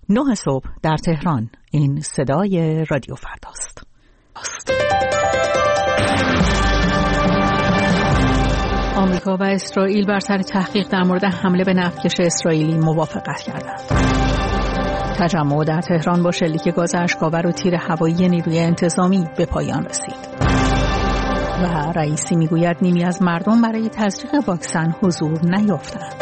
9 صبح در تهران. این صدای رادیو فرداست. آمریکا و اسرائیل بر سر تحقیق در مورد حمله به نفتکش اسرائیلی موافقت کردند. تجمع در تهران با شلیک گاز اشک‌آور و تیر هوایی نیروی انتظامی به پایان رسید. و رئیسی میگوید نیمی از مردم برای تزریق واکسن حضور نیافتند.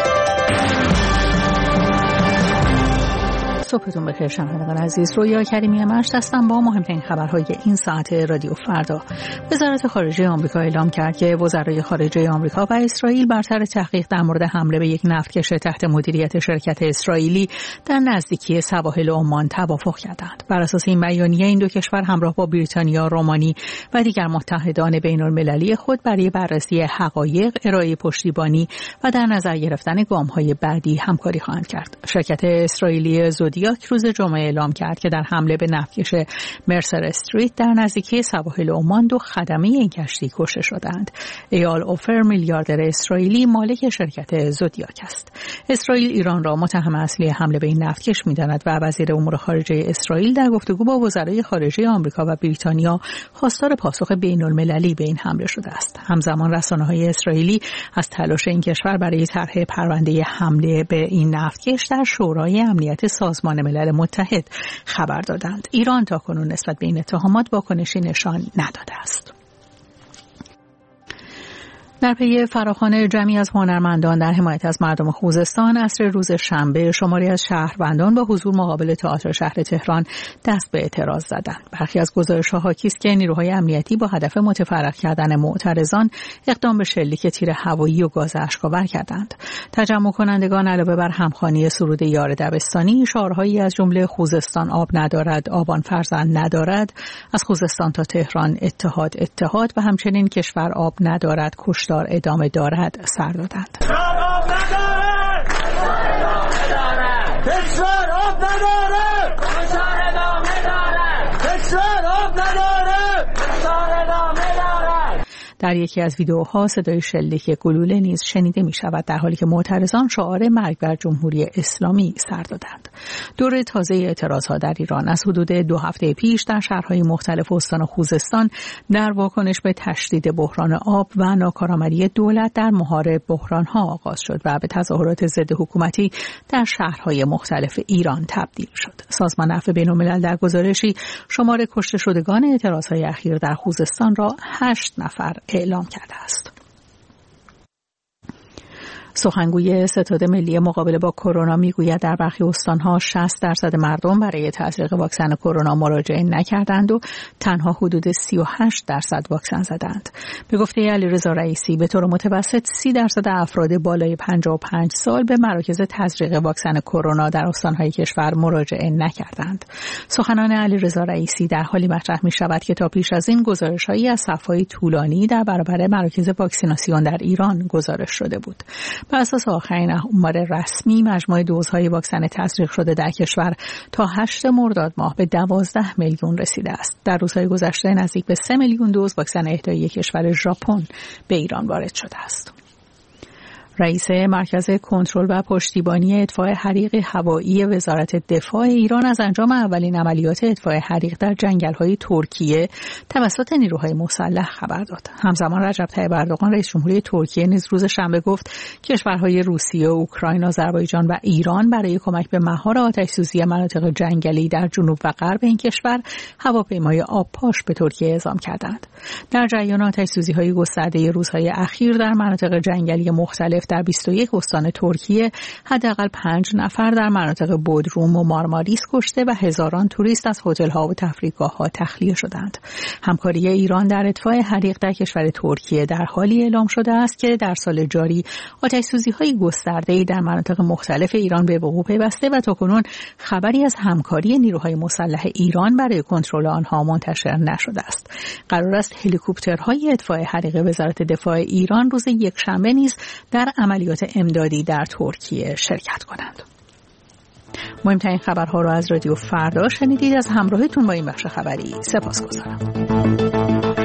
صبحتون بخیر شنوندگان عزیز. رویا کریمی مرشد هستم با مهمترین خبرهای این ساعت رادیو فردا. وزارت خارجه آمریکا اعلام کرد که وزرای خارجه آمریکا و اسرائیل بر سر تحقیق در مورد حمله به یک نفتکش تحت مدیریت شرکت اسرائیلی در نزدیکی سواحل عمان توافق کردند. بر اساس این بیانیه این دو کشور همراه با بریتانیا، رومانی و دیگر متحدان بین‌المللی خود برای بررسی حقایق، ارائه پشتیبانی و در نظر گرفتن گام‌های بعدی همکاری خواهند کرد. شرکت اسرائیلی زودیاک روز جمعه اعلام کرد که در حمله به نفتکش مرسر استریت در نزدیکی سواحل عمان 2 خدمه این کشتی کشته شدند. ایال اوفر میلیاردر اسرائیلی مالک شرکت زودیاک است. اسرائیل ایران را متهم اصلی حمله به این نفتکش می‌داند و وزیر امور خارجه اسرائیل در گفتگو با وزرای خارجه آمریکا و بریتانیا خواستار پاسخ بین‌المللی به این حمله شده است. همزمان رسانه‌های اسرائیلی از تلاش این کشور برای طرح پرونده حمله به این نفتکش در شورای امنیت سازمان ملل متحد خبر دادند. ایران تاکنون نسبت به این اتهامات واکنشی نشان نداده است. در پی فراخوان جمعی از هنرمندان در حمایت از مردم خوزستان، عصر روز شنبه شماری از شهروندان با حضور مقابل تئاتر شهر تهران دست به اعتراض زدند. برخی از گزارش‌ها حاکی است که نیروهای امنیتی با هدف متفرق کردن معترضان اقدام به شلیک تیر هوایی و گاز اشک‌آور کردند. تجمع کنندگان علاوه بر همخوانی سرود یار دبستانی، شعارهایی از جمله خوزستان آب ندارد، آبان فرزند ندارد، از خوزستان تا تهران اتحاد اتحاد و همچنین کشور آب ندارد، کشتار ادامه دارد سر دادند. در یکی از ویدیوها صدای شلیک گلوله نیز شنیده می شود، در حالی که معترضان شعار مرگ بر جمهوری اسلامی سر دادند. دور تازه اعتراضها در ایران از حدود 2 هفته پیش در شهرهای مختلف استان خوزستان در واکنش به تشدید بحران آب و ناکارآمدی دولت در مهار بحرانها آغاز شد و به تظاهرات ضد حکومتی در شهرهای مختلف ایران تبدیل شد. سازمان عفو بین‌الملل در گزارشی شمار کشته شدگان اعتراضهای اخیر در خوزستان را 8 نفر اعلام کرده است. سخنگوی ستاد ملی مقابله با کرونا میگوید در برخی استان‌ها 60% مردم برای تزریق واکسن کرونا مراجعه نکردند و تنها حدود 38% واکسن زدند. به گفته علیرضا رئیسی به طور متوسط 30% افراد بالای 55 سال به مراکز تزریق واکسن کرونا در استان‌های کشور مراجعه نکردند. سخنان علیرضا رئیسی در حالی مطرح می‌شود که تا پیش از این گزارش‌هایی از صف‌های طولانی در برابر مراکز واکسیناسیون در ایران گزارش شده بود. بر اساس آخرین آمار رسمی، مجموع دوزهای واکسن تزریق شده در کشور تا 8 مرداد ماه به 12 میلیون رسیده است. در روزهای گذشته نزدیک به 3 میلیون دوز واکسن اهدایی کشور ژاپن به ایران وارد شده است. رئیس مرکز کنترل و پشتیبانی اطفاء حریق هوایی وزارت دفاع ایران از انجام اولین عملیات اطفاء حریق در جنگل‌های ترکیه توسط نیروهای مسلح خبر داد. همزمان رجب طیب اردوغان رئیس جمهوری ترکیه نیز روز شنبه گفت کشورهای روسیه، اوکراین، آذربایجان و ایران برای کمک به مهار آتش‌سوزی مناطق جنگلی در جنوب و غرب این کشور هواپیمای آبپاش به ترکیه اعزام کردند. در جریان آتش‌سوزی‌های گسترده روزهای اخیر در مناطق جنگلی مختلف در 21 استان ترکیه حداقل 5 نفر در مناطق بودروم و مارماریس کشته و هزاران توریست از هتل‌ها و تفریحگاه‌ها تخلیه شدند. همکاری ایران در اطفاء حریق در کشور ترکیه در حالی اعلام شده است که در سال جاری آتش‌سوزی‌های گسترده‌ای در مناطق مختلف ایران به وقوع پیوسته و تاکنون خبری از همکاری نیروهای مسلح ایران برای کنترل آنها منتشر نشده است. قرار است هلیکوپترهای اطفاء حریق وزارت دفاع ایران روز یکشنبه نیز در عملیات امدادی در ترکیه شرکت کنند. مهمترین خبرها را از رادیو فردا شنیدید. از همراهیتون با این بخش خبری سپاسگزارم.